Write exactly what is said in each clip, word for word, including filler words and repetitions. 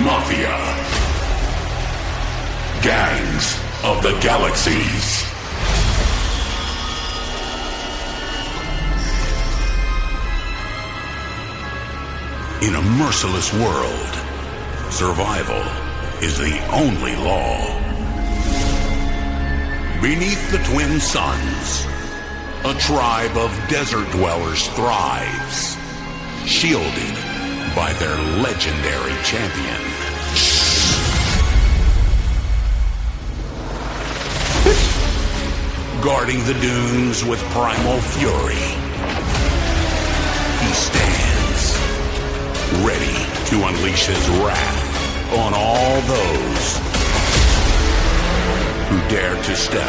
Mafia. Gangs of the Galaxies. In a merciless world, survival is the only law. Beneath the twin suns, a tribe of desert dwellers thrives, shielded by their legendary champion. Guarding the dunes with primal fury, he stands, ready to unleash his wrath on all those who dare to step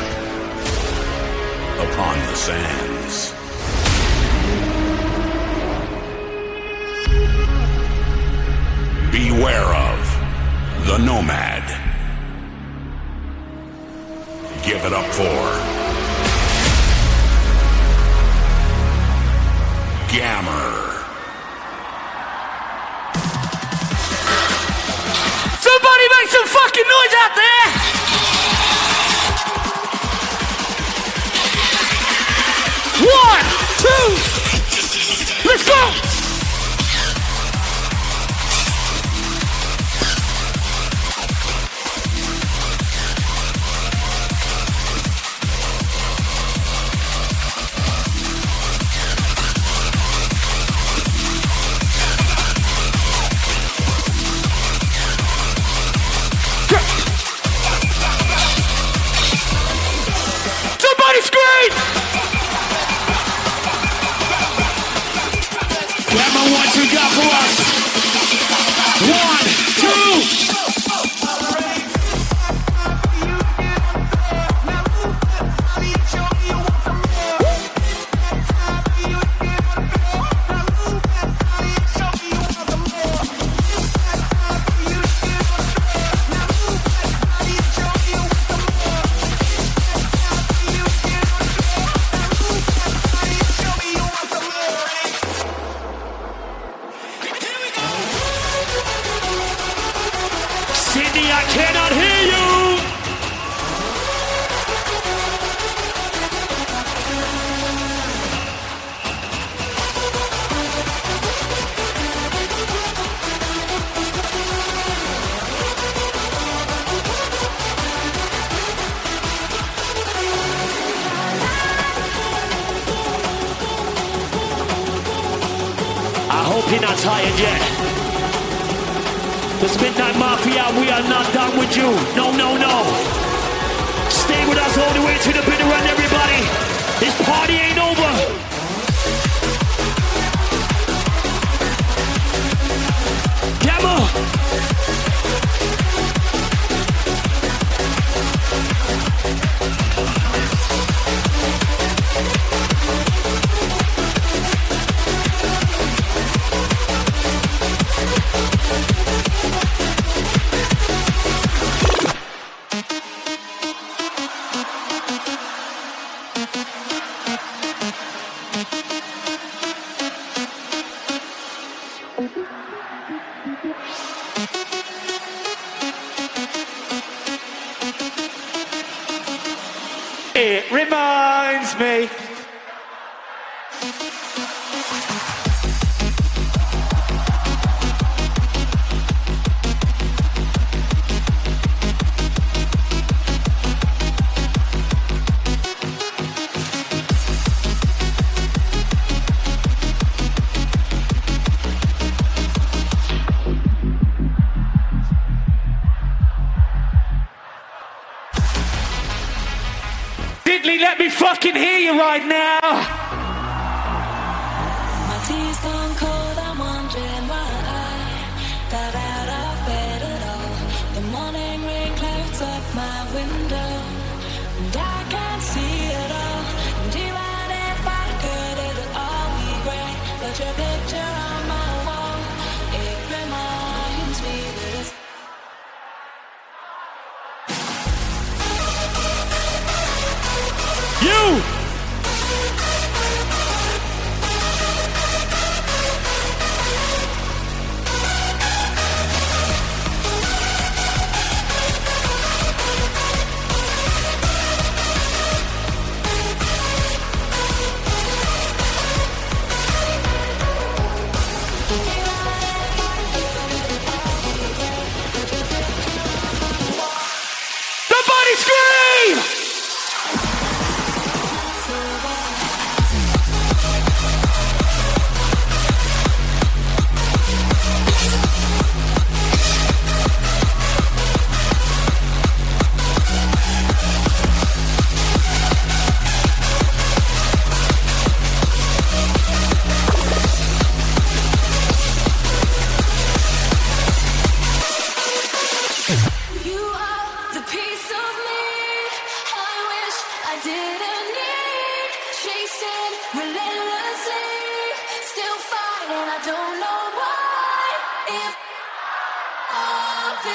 upon the sands. Beware of the Nomad. Give it up for Gammer. Somebody make some fucking noise out there! One, two, let's go! Somebody scream! Gamma, what you got for us? One, two. Cindy, I cannot hear you! I hope you're not tired yet. This Midnight Mafia, we are not done with you. No, no, no. Stay with us all the way to the bitter end, everybody. This party ain't over. Gamma. It reminds me. Diddley, let me fucking hear you right now. My tea's gone cold, I'm wondering why I got out of bed at all. The morning rain clouds up my window, and I can't see it all. And even if I could, it'll all be great. But your picture on my wall, it reminds me that it's You!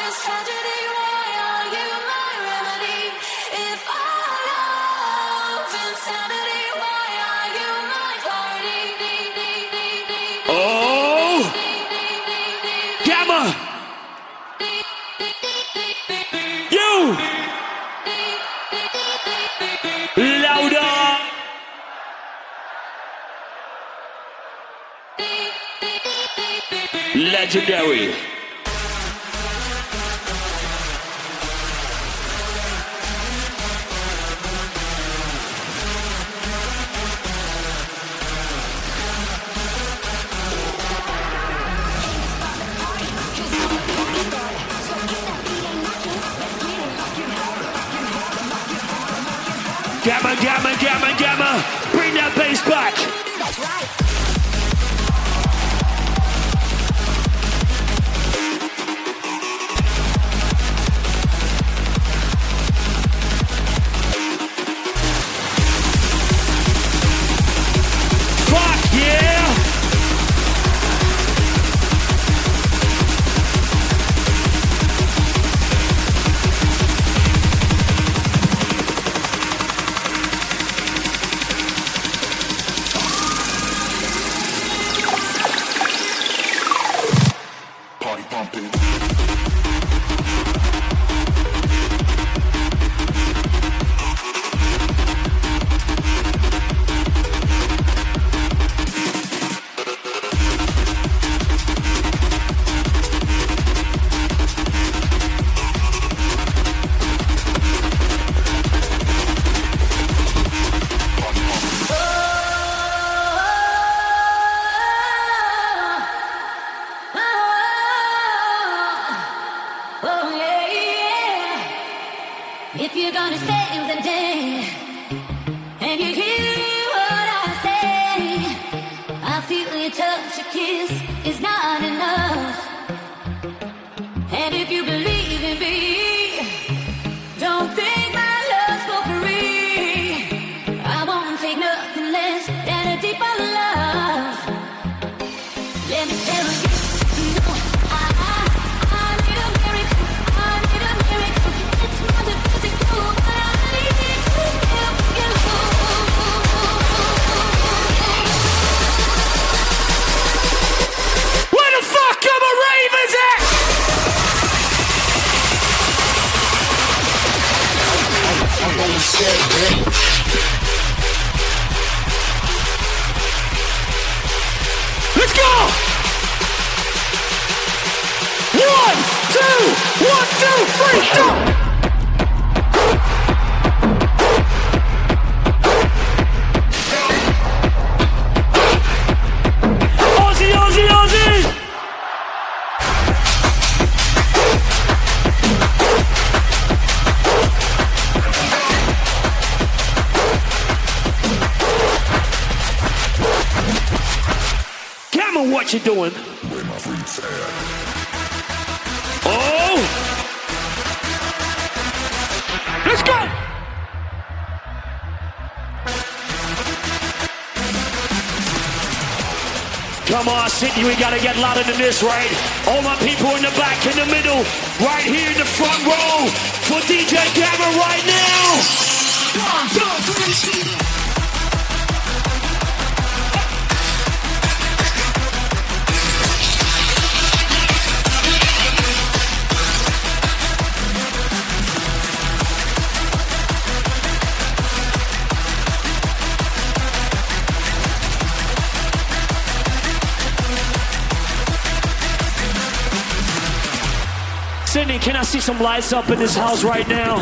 Legendary. Gamma, gamma, gamma, gamma. Bring that bass back. That's right. Let's go! One, two, one, two, three, go! Ozzy, Ozzy, Ozzy! What you doing? Where my freaks at? Oh! Let's go! Come on, Sydney, we gotta get louder than this, right? All my people in the back, in the middle, right here in the front row, for D J Gamma right now! One, two, three, Sydney, can I see some lights up in this house right now?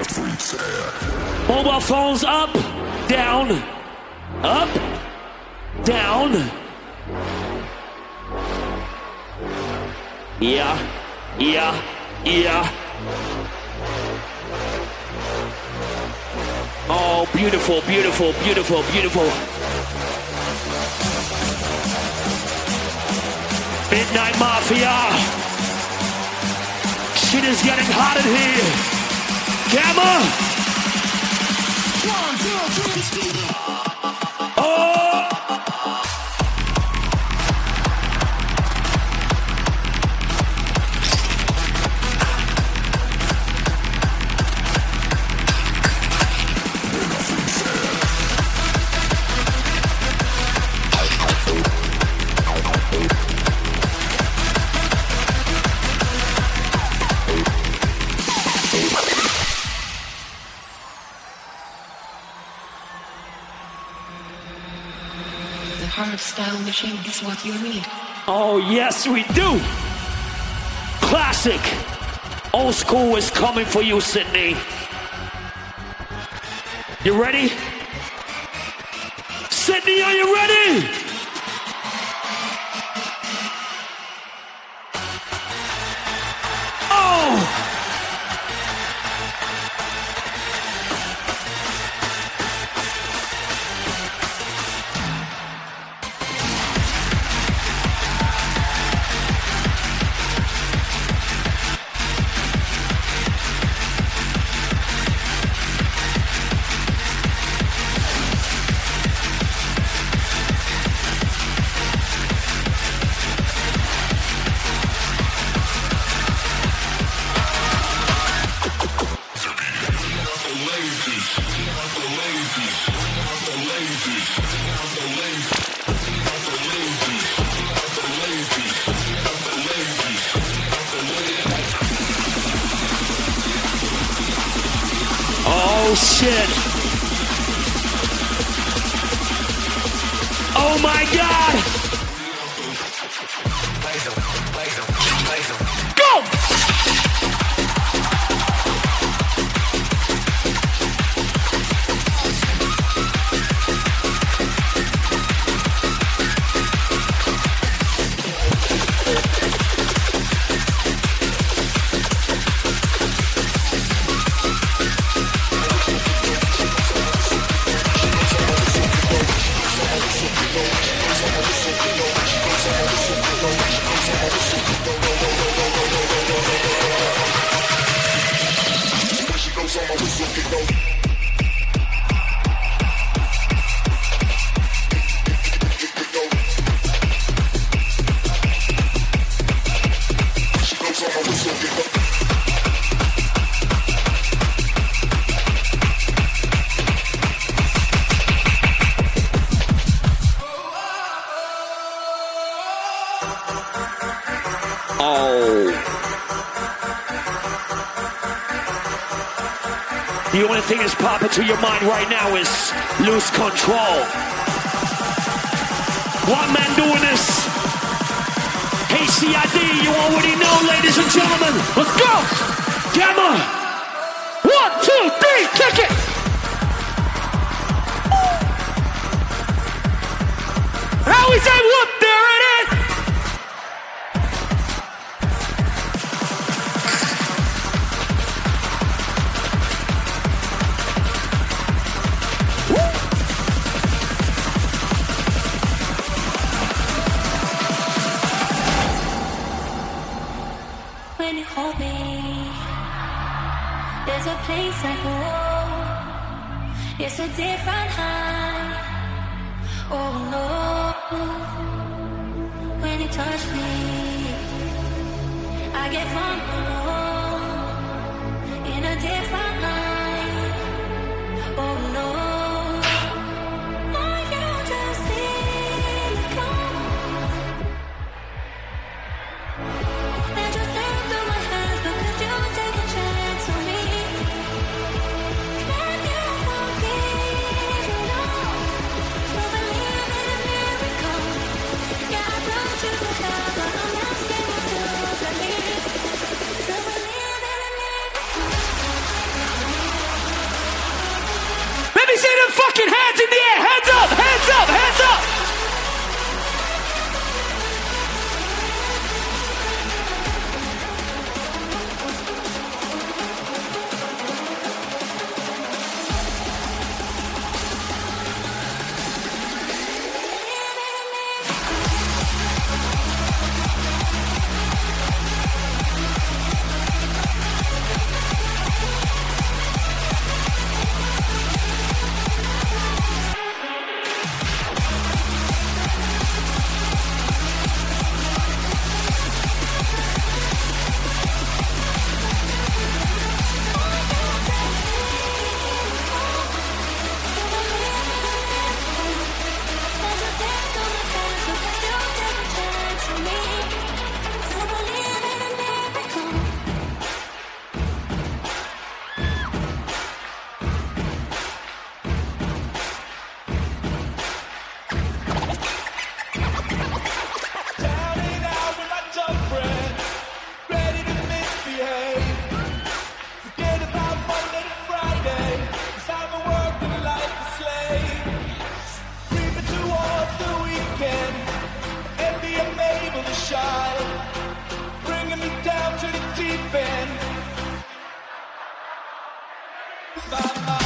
Mobile phones up, down, up, down. Yeah, yeah, yeah. Oh, beautiful, beautiful, beautiful, beautiful. Midnight Mafia. Shit is getting hot in here. Gamma. One, two, three. Oh. hardstyle machine is what you need. Oh, yes, we do. Classic. Old school is coming for you, Sydney. You ready? Sydney, are you ready? Oh! Oh shit. Oh my God. Go! The only thing that's popping to your mind right now is lose control. One man doing this. H C I D, you already know, ladies and gentlemen. Let's go! Gamma! One, two, three, kick it! How is that? Whoop, there it is! When you hold me, there's a place I go. It's a different high. Oh no. When you touch me, I get vulnerable in a different light. Oh no. I can just see it come. And just slip through my hands because you take a chance on me. Can you forgive me now? To believe in a miracle. Yeah, I brought you to hell, but I'm asking you to believe. shine, bringing me down to the deep end. My mind.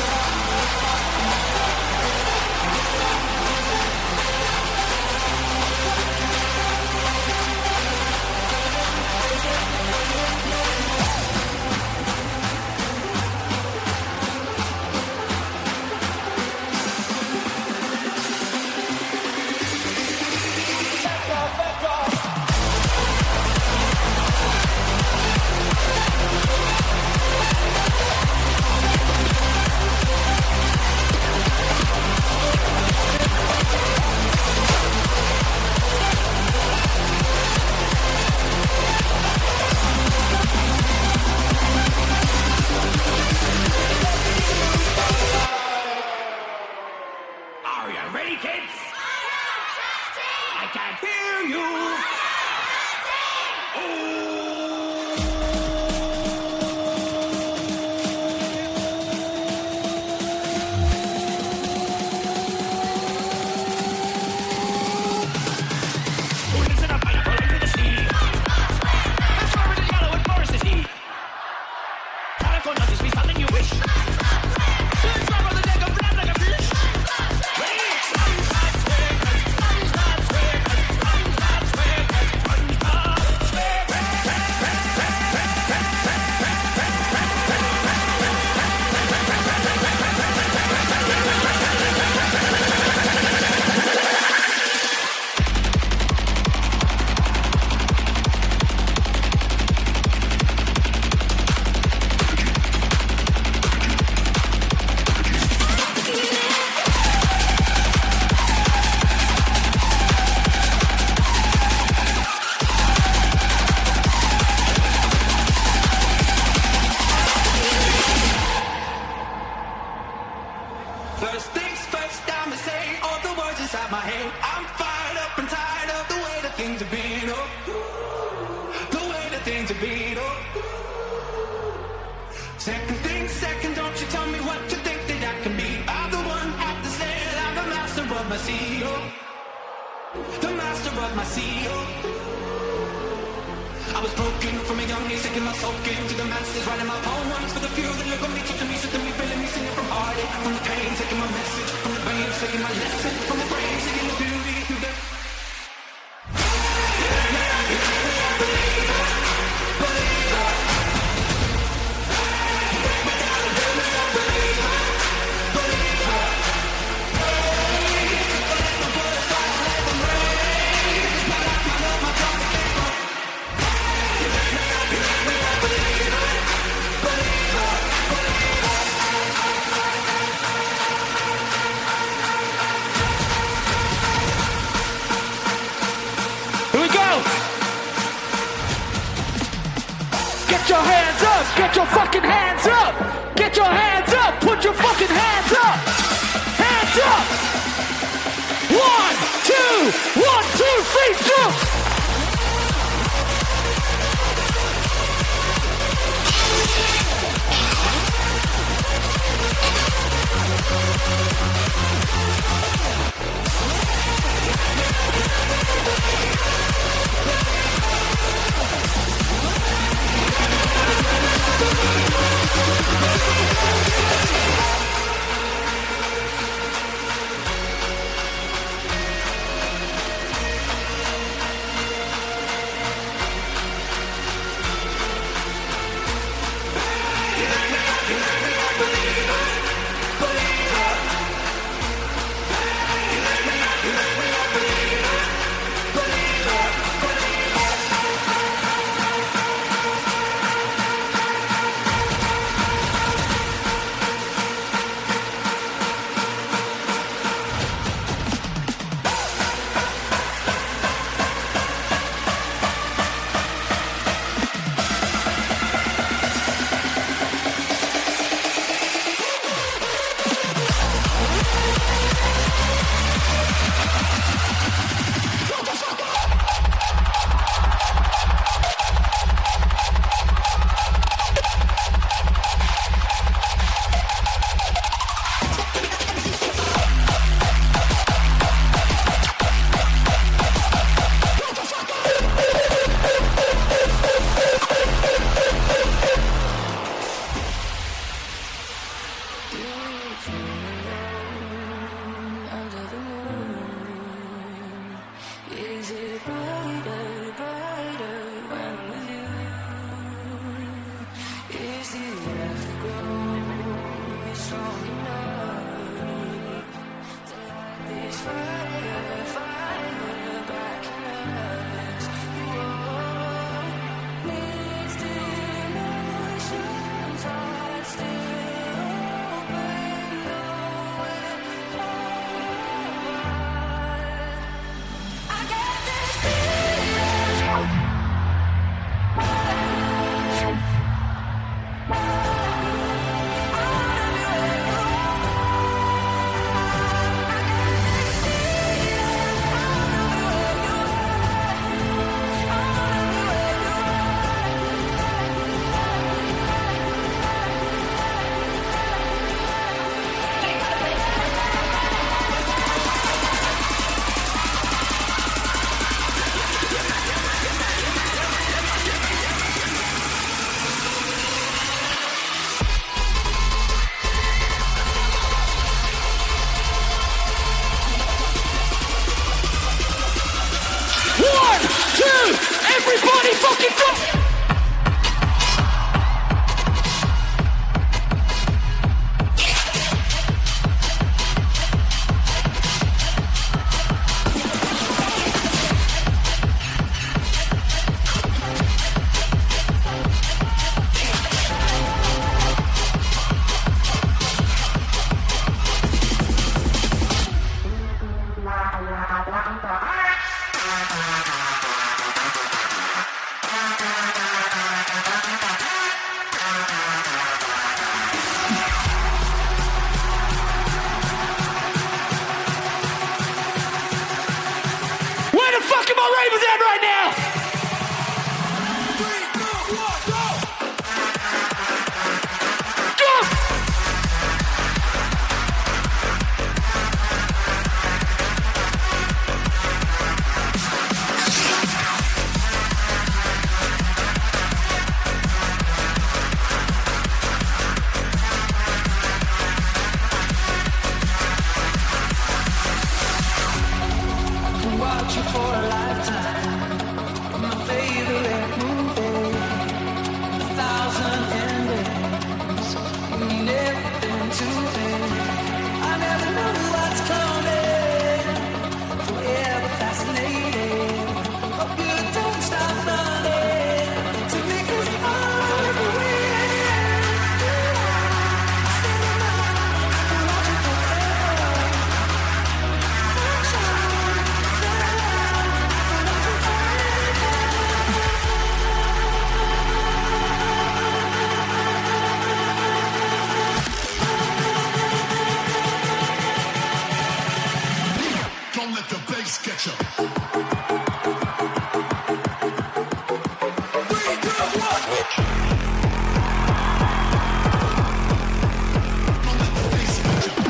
Get your hands up, get your fucking hands up. Get your hands up, put your fucking hands up. Hands up. One, two, one, two, three, jump. brighter, brighter when I'm with you. Is the earth to grow strong enough to light this fire, fire back in us? Whoa, mixed emotions, hearts still open, nowhere forward. I get this feeling. One, two, everybody fucking drop! Where the fuck are my ravens at right now? Three, two, one, go! Jump! Watch you for a lifetime. My favorite movie. A thousand endings. You mean everything to me. I never know what's coming. Forever fascinated. Hope you don't stop running. To make us all the way. Sitting up, watching forever. Don't let the bass get you. Three, two, one. Don't let the bass get you.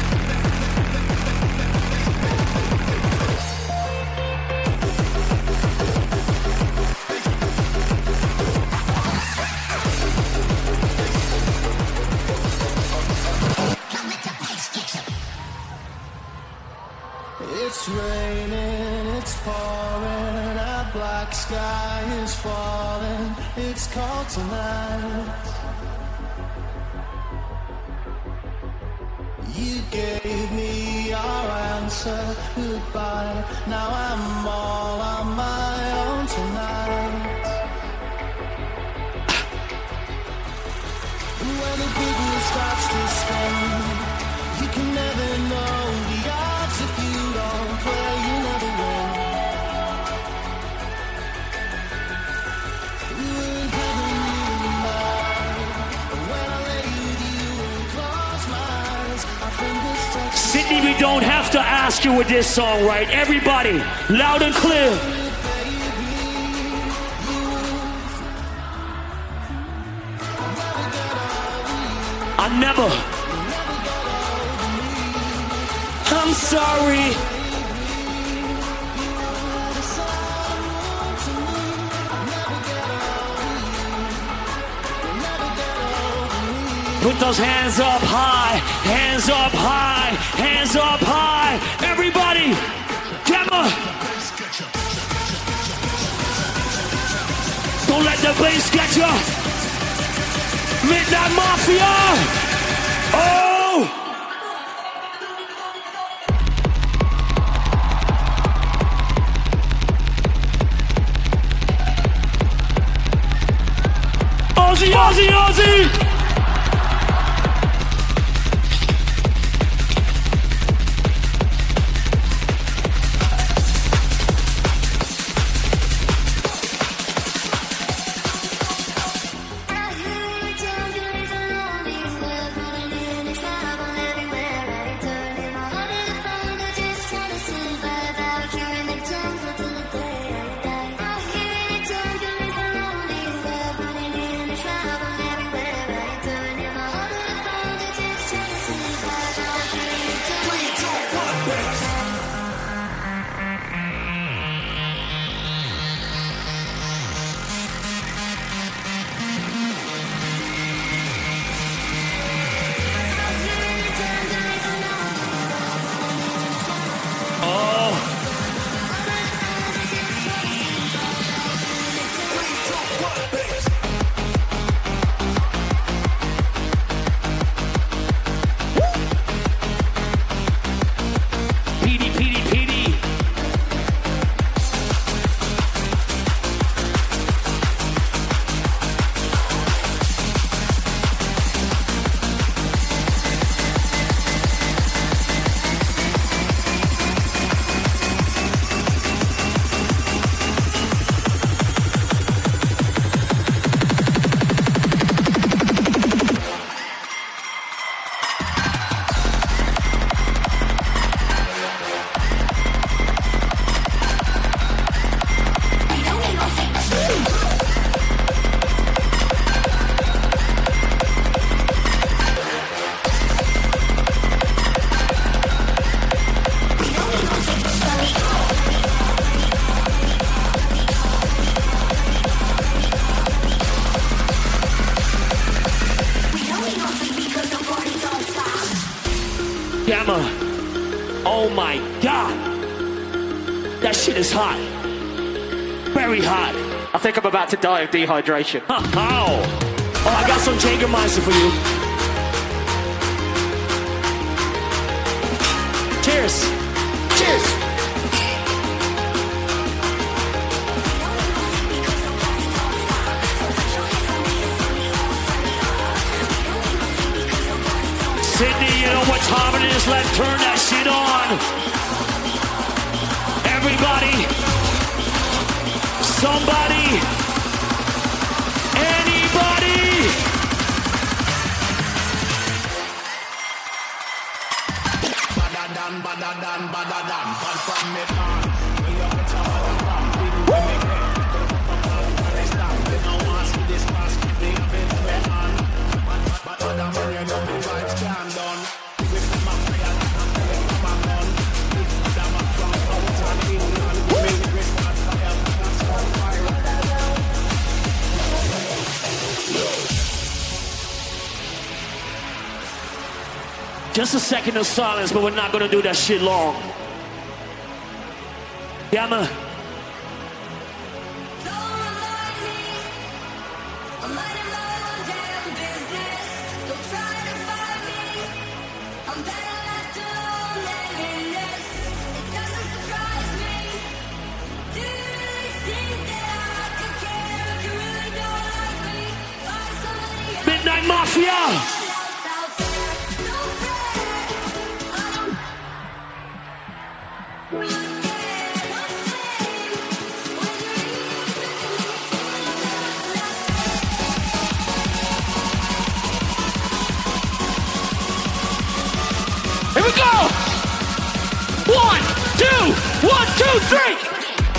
It's raining, it's pouring, a black sky is falling, it's cold tonight. You gave me your answer, goodbye, now I'm all on my own tonight. When the big wheel starts to spin, you can never know the odds if you don't play, you never win. We were in heaven, you and I. When I lay with you and close my eyes, our fingers touch. Sydney, we don't have to ask you with this song, right? Everybody, loud and clear. I never. I'm sorry. Put those hands up high, hands up high, hands up high. Everybody, come on. That shit is hot. Very hot. I think I'm about to die of dehydration. How? Oh, I got some Jägermeister for you. Cheers. Cheers. Sydney, you know what time it is? Let's turn that shit on. Everybody, somebody, anybody. Badadan, badadan, badadan, bad from me man. We are the top of the rock, people we make it. They stop, they don't want to see this mask, they have it wet on. But other man, you know the vibes calm down. We come up fire, and they come up on. Them up from out and England, we make the start fire, that's on fire. Just a second of silence, but we're not gonna do that shit long. Yeah, man. Midnight Mafia! Here we go! One, two, one, two, three!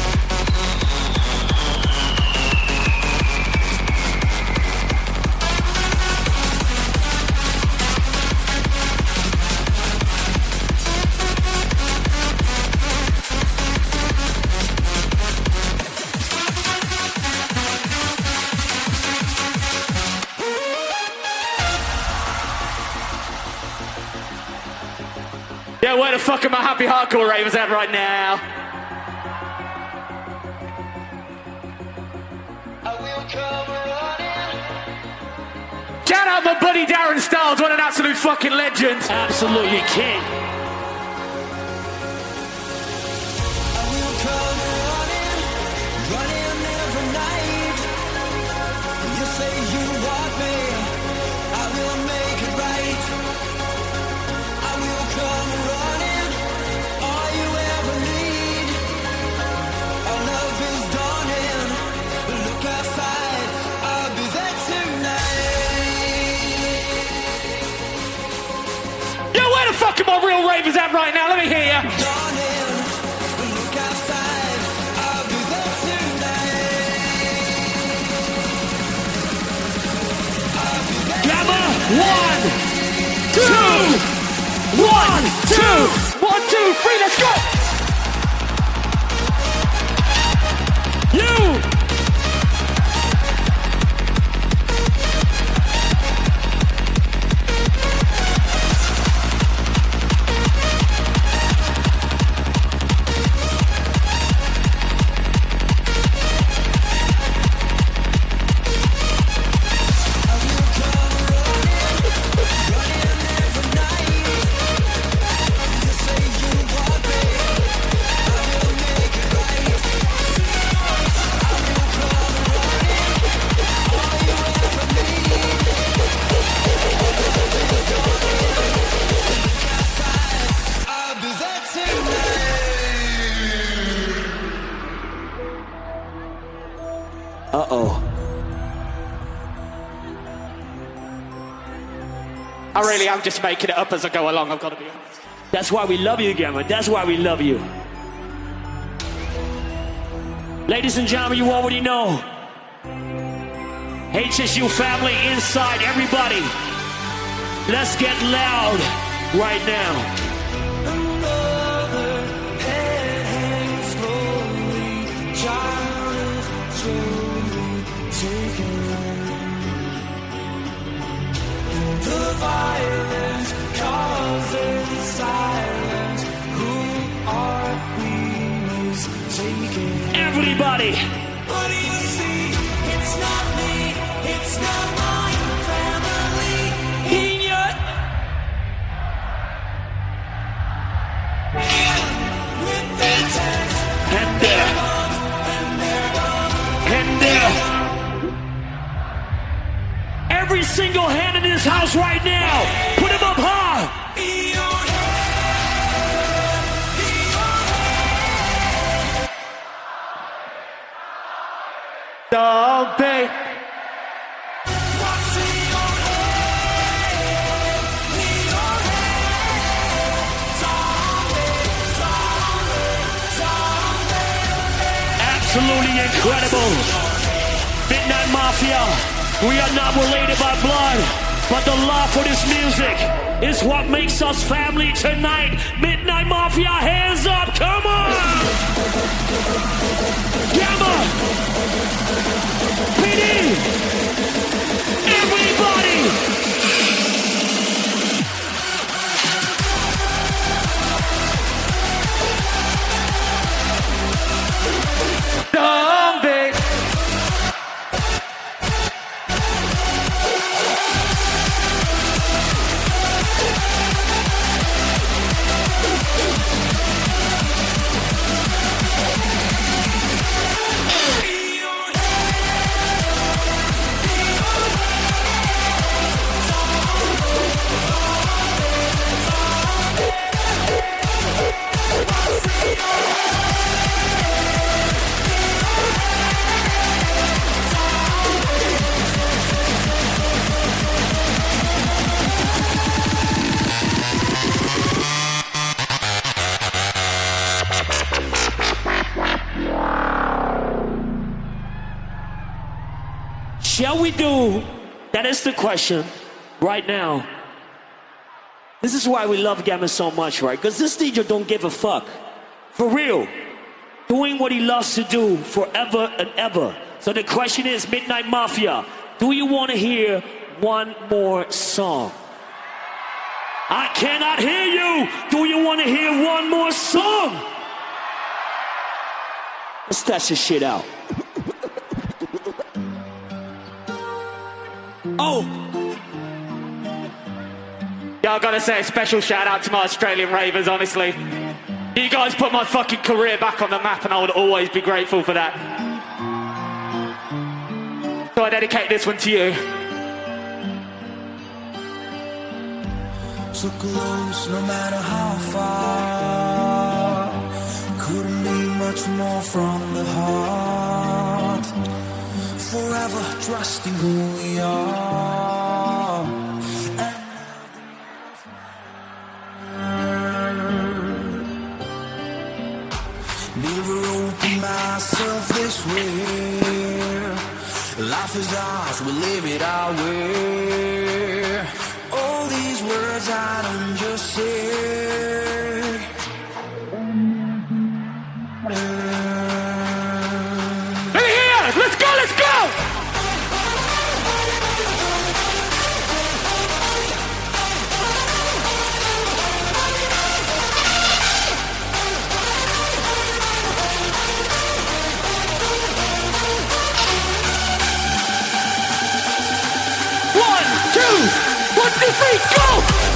Yeah, where the fuck are my happy hardcore ravers at right now? Shout out my buddy Darren Styles, what an absolute fucking legend. Absolutely king. Fuck my real ravers at right now, let me hear ya. Gamma, one, two, one, two, one, two, three, let's go. You. Uh-oh. I really am just making it up as I go along, I've got to be honest. That's why we love you, Gamma. That's why we love you. Ladies and gentlemen, you already know. H S U family inside, everybody. Let's get loud right now. Violence causes silence. Who are we? everybody. What do you see? It's not me, it's not my family. In your with their tags And there. And there. Every single hand in this house right now, put them up high. in your Don't be. what's in your head? In your head. Zombie, zombie, zombie. Absolutely incredible. Midnight Mafia, we are not related by blood, but the love for this music is what makes us family tonight. Midnight Mafia, hands up, come on! Gamma! P D! Everybody! Don't be. Shall we do? That is the question right now. This is why we love Gamma so much, right? Because this D J don't give a fuck. For real. Doing what he loves to do forever and ever. So the question is, Midnight Mafia, do you want to hear one more song? I cannot hear you. Do you want to hear one more song? Let's test this shit out. Oh, Yeah, I gotta say a special shout out to my Australian ravers, honestly. You guys put my fucking career back on the map and I would always be grateful for that. So I dedicate this one to you. So close, no matter how far. Couldn't be much more from the heart. Forever trusting who we are. Never opened myself this way. Life is ours, we live it our way. All these words I don't just say. Let me hear it! Let's go, let's go! one, two, one, two, three, go!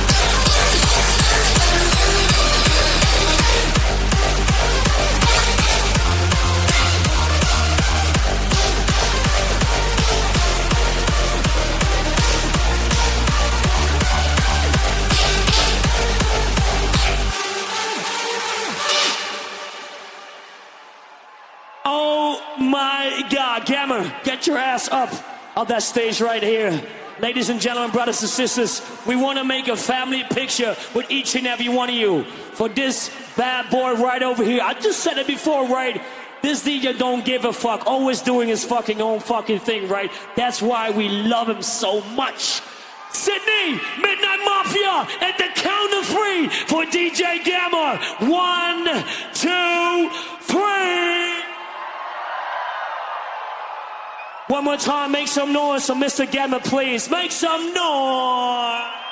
Oh my God, Gamma, get your ass up on that stage right here. Ladies and gentlemen, brothers and sisters, we want to make a family picture with each and every one of you for this bad boy right over here. I just said it before, right? This D J don't give a fuck, always doing his fucking own fucking thing, right? That's why we love him so much. Sydney, Midnight Mafia, at the count of three for D J Gamma. One, two, three. One more time, make some noise for Mister Gamma, please. Make some noise.